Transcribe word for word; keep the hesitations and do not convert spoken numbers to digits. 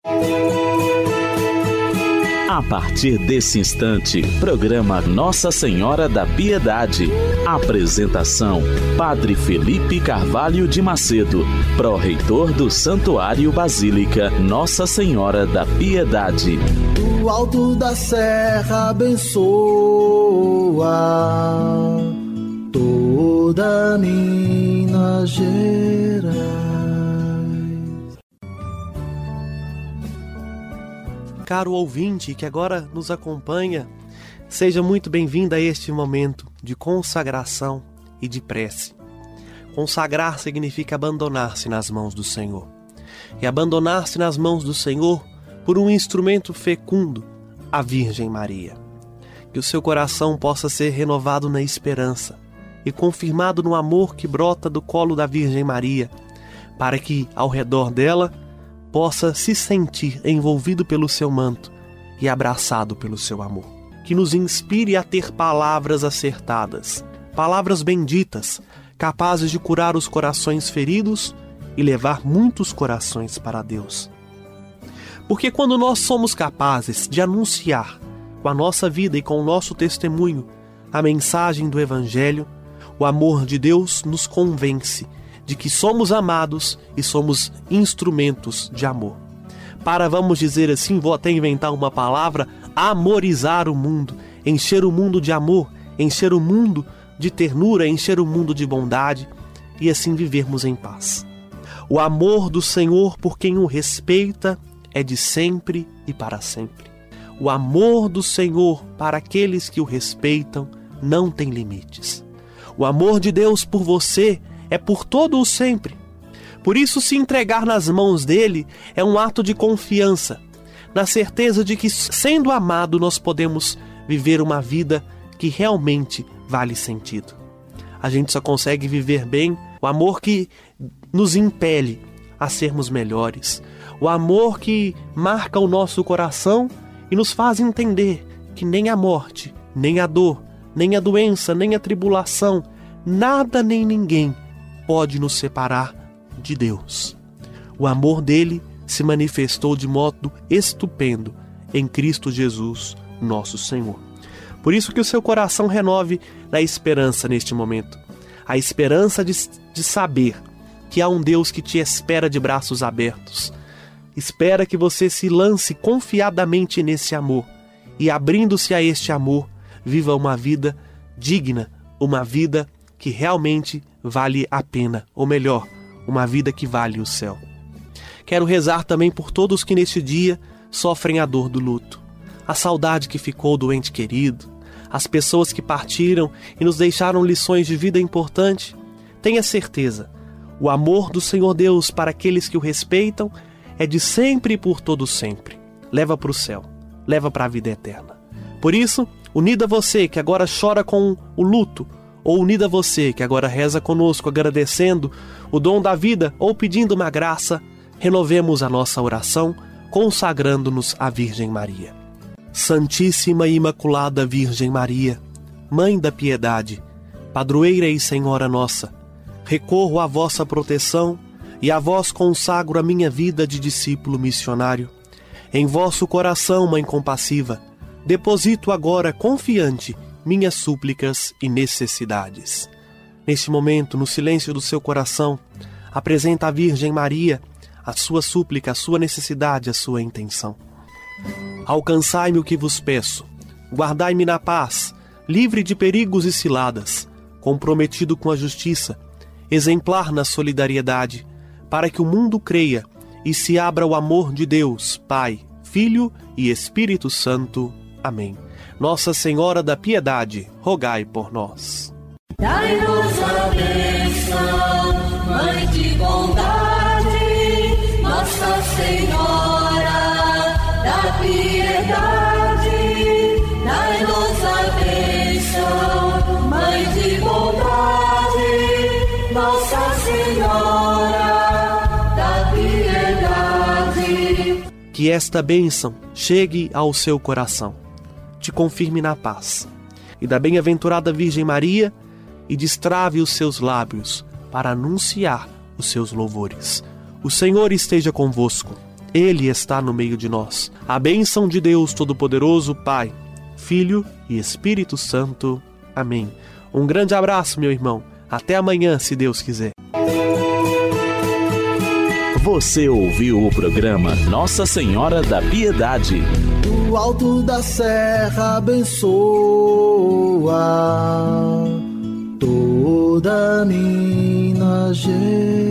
A partir desse instante, programa Nossa Senhora da Piedade. Apresentação: Padre Felipe Carvalho de Macedo, pró-reitor do Santuário Basílica Nossa Senhora da Piedade. Do alto da serra abençoa toda Minas Gerais. Caro ouvinte que agora nos acompanha, seja muito bem-vindo a este momento de consagração e de prece. Consagrar significa abandonar-se nas mãos do Senhor. E abandonar-se nas mãos do Senhor por um instrumento fecundo, a Virgem Maria. Que o seu coração possa ser renovado na esperança e confirmado no amor que brota do colo da Virgem Maria, para que, ao redor dela, possa se sentir envolvido pelo seu manto e abraçado pelo seu amor. Que nos inspire a ter palavras acertadas, palavras benditas, capazes de curar os corações feridos e levar muitos corações para Deus. Porque quando nós somos capazes de anunciar com a nossa vida e com o nosso testemunho a mensagem do Evangelho, o amor de Deus nos convence de que somos amados e somos instrumentos de amor. Para, vamos dizer assim, vou até inventar uma palavra, amorizar o mundo, encher o mundo de amor, encher o mundo de ternura, encher o mundo de bondade e assim vivermos em paz. O amor do Senhor por quem o respeita é de sempre e para sempre. O amor do Senhor para aqueles que o respeitam não tem limites. O amor de Deus por você é por todo o sempre. Por isso, se entregar nas mãos dele é um ato de confiança, na certeza de que, sendo amado, nós podemos viver uma vida que realmente vale sentido. A gente só consegue viver bem o amor que nos impele a sermos melhores, o amor que marca o nosso coração e nos faz entender que nem a morte, nem a dor, nem a doença, nem a tribulação, nada nem ninguém pode nos separar de Deus. O amor dele se manifestou de modo estupendo em Cristo Jesus, nosso Senhor. Por isso que o seu coração renove na esperança neste momento. A esperança de, de saber que há um Deus que te espera de braços abertos. Espera que você se lance confiadamente nesse amor e, abrindo-se a este amor, viva uma vida digna, uma vida que realmente vale a pena, ou melhor, uma vida que vale o céu. Quero rezar também por todos que neste dia sofrem a dor do luto, a saudade que ficou do ente querido, as pessoas que partiram e nos deixaram lições de vida importantes. Tenha certeza, o amor do Senhor Deus para aqueles que o respeitam é de sempre e por todo sempre. Leva para o céu, leva para a vida eterna. Por isso, unido a você que agora chora com o luto, ou unida a você que agora reza conosco agradecendo o dom da vida ou pedindo uma graça, renovemos a nossa oração consagrando-nos à Virgem Maria. Santíssima e Imaculada Virgem Maria, Mãe da Piedade, Padroeira e Senhora nossa, recorro à vossa proteção e a vós consagro a minha vida de discípulo missionário. Em vosso coração, Mãe compassiva, deposito agora confiante minhas súplicas e necessidades. Neste momento, no silêncio do seu coração, apresenta à Virgem Maria a sua súplica, a sua necessidade, a sua intenção. Alcançai-me o que vos peço, guardai-me na paz, livre de perigos e ciladas, comprometido com a justiça, exemplar na solidariedade, para que o mundo creia e se abra o amor de Deus, Pai, Filho e Espírito Santo. Amém. Nossa Senhora da Piedade, rogai por nós. Dai-nos a bênção, Mãe de bondade, Nossa Senhora da Piedade. Dai-nos a bênção, Mãe de bondade, Nossa Senhora da Piedade. Que esta bênção chegue ao seu coração, te confirme na paz, e da bem-aventurada Virgem Maria, e destrave os seus lábios para anunciar os seus louvores. O Senhor esteja convosco, Ele está no meio de nós. A bênção de Deus Todo-Poderoso, Pai, Filho e Espírito Santo. Amém. Um grande abraço, meu irmão. Até amanhã, se Deus quiser. Você ouviu o programa Nossa Senhora da Piedade. Do alto da serra abençoa toda Minas Gerais.